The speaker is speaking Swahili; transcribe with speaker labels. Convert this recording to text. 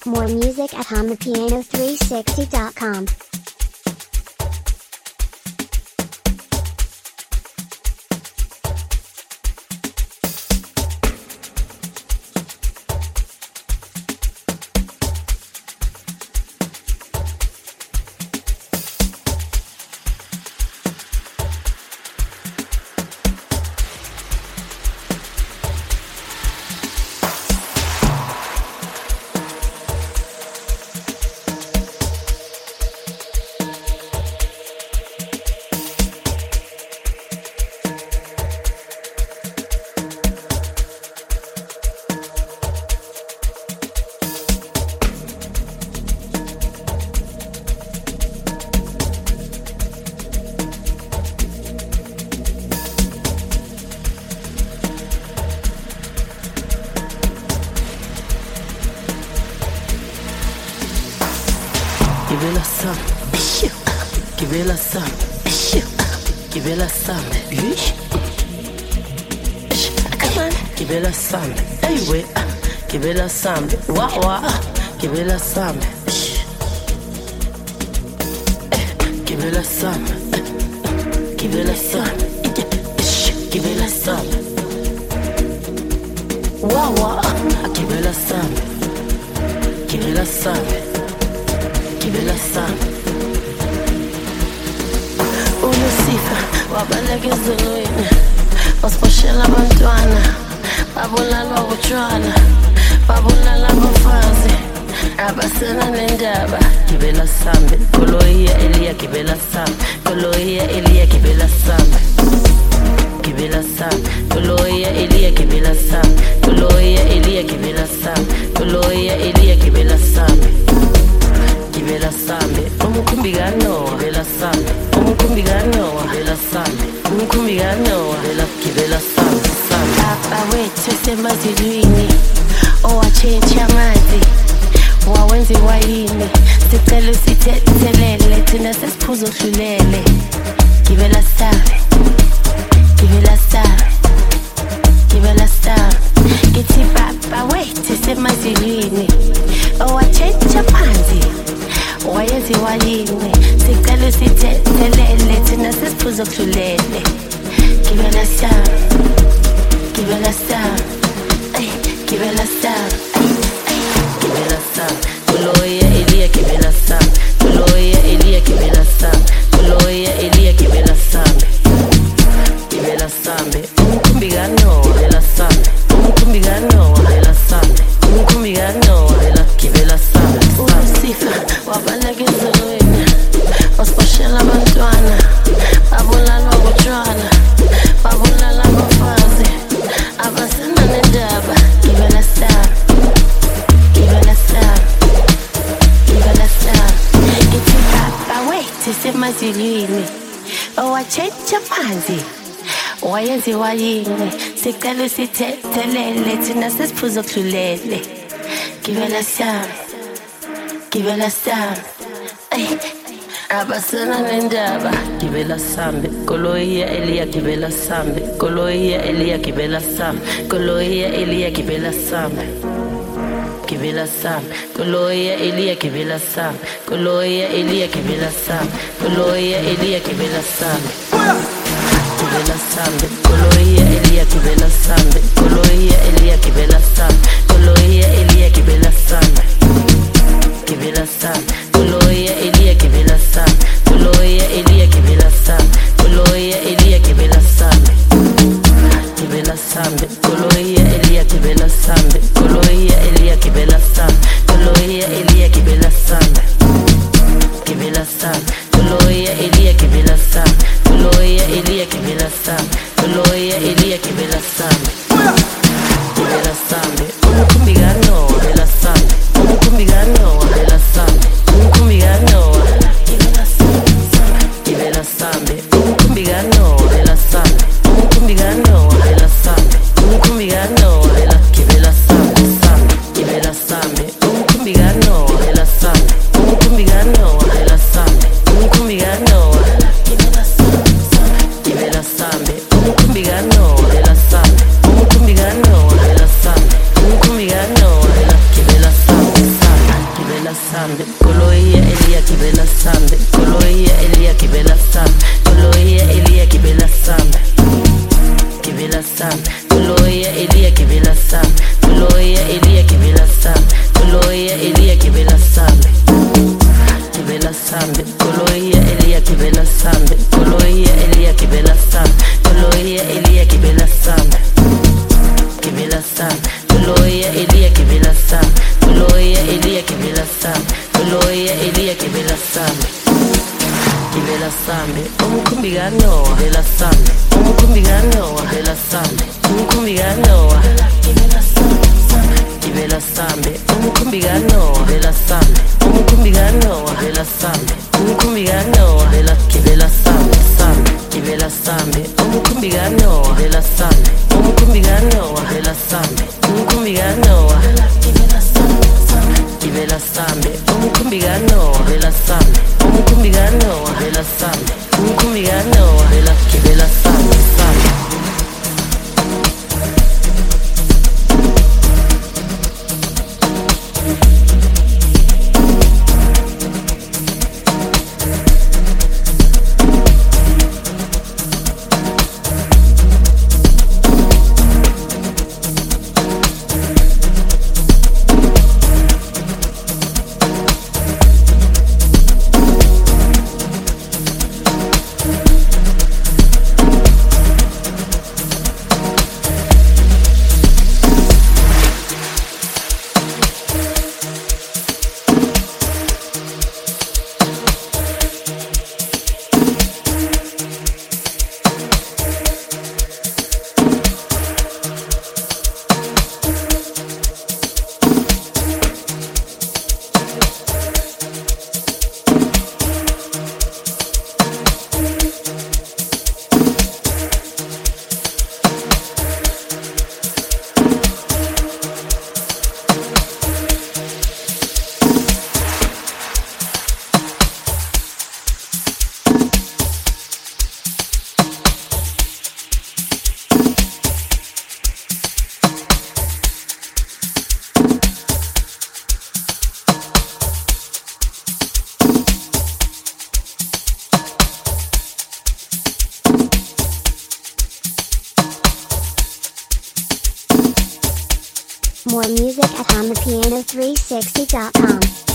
Speaker 1: More music at HumThePiano360.com.
Speaker 2: Give it a some, give it a some, give it a some, come on, give it a some, anyway, give it a some, wah wah, give it a some, give it a some, give it a some, give it a some, wah wah, give it a some, give it a some. Give it a sun. Ulusifa wabaleke ezulwini wasiboshela abantwana babulala utshwala babulala abafazi abasena nendaba. Gibela sambe koloia elia gibela sambe koloia elia gibela sambe gibela sambe koloia elia gibela sambe koloia elia gibela sambe koloia elia gibela sambe. Gibela sambe, umukumbigano, gibela sambe, umukumbigano, gibela sambe, umukumbigano, gibela sambe, sambe. Papa wethu semazilwini, owachenja amazi, wawenzi wayini, sicela sithethelele, thina sesiphuza ohlulele. Gibela sambe, gibela sambe, gibela sambe. Ngithi papa wethu semazilwini, owachenja amazi. Wayenzi wayini sicela sithethelele thina sesiphuza ohlulele. Gibela sambe, gibela sambe, gibela sambe, gibela sambe. Koloia elia gibela sambe, koloia elia gibela sambe, koloia elia gibela sambe, gibela sambe. Umukumbigano gibela sambe, umukumbigano gibela sambe, umukumbigano gibela sambe. Ulusifa wabaleke ezulwini wasiboshela abantwana babulala utshwala babulala abafazi abasena nendaba. Gibela sambe, gibela sambe, gibela sambe. Ngithi papa wethu semazilwini owachenja phansi wayenzi wayini sicela sithethelele thina sesiphuza ohlulele. Gibela sambe, gibela sambe, abasena nendaba. Gibela sambe koloia elia gibela sambe koloia elia gibela sambe koloia elia gibela sambe gibela sambe koloia elia gibela sambe koloia elia gibela sambe koloia elia gibela sambe gibela sambe koloia elia gibela sambe koloia elia gibela sambe koloia elia gibela sambe gibela sambe koloia elia gibela sambe koloia elia gibela sambe koloia elia gibela sambe gibela sambe koloia elia gibela sambe koloia elia gibela sambe koloia elia gibela sambe gibela sambe koloia elia gibela sambe koloia elia gibela sambe koloia elia gibela sambe gibela sambe umukumbigano gibela sambe umukumbigano gibela sambe umukumbigano gibela sambe gibela sambe umukumbigano gibela sambe umukumbigano gibela sambe umukumbigano gibela sambe sambe gibela sambe umukumbigano gibela sambe umukumbigano gibela sambe umukumbigano gibela sambe gibela sambe umukumbigano gibela sambe sam, koloya elia kibela sam, koloya elia kibela sam, koloya elia kibela sam. Kibela sambe, koloya elia kibela sambe, koloya elia kibela sam, koloya elia kibela sam. Kibela sam, koloya elia kibela sam, koloya elia kibela sam, koloya elia kibela sam. Kibela sambe, umkumbigano, kibela sambe, umkumbigano, kibela sambe, umkumbigano, kibela sambe, kibela sambe, umkumbigano, kibela sambe, umkumbigano, kibela sambe, umkumbigano, kibela sambe, sambe, kibela sambe, umkumbigano, kibela sambe, umkumbigano, kibela sambe, umkumbigano, kibela sambe, kibela sambe, umkumbigano, kibela sambe, umkumbigano, kibela sambe, umkumbigano, kibela sambe, sambe.
Speaker 1: More music at HondaPiano360.com.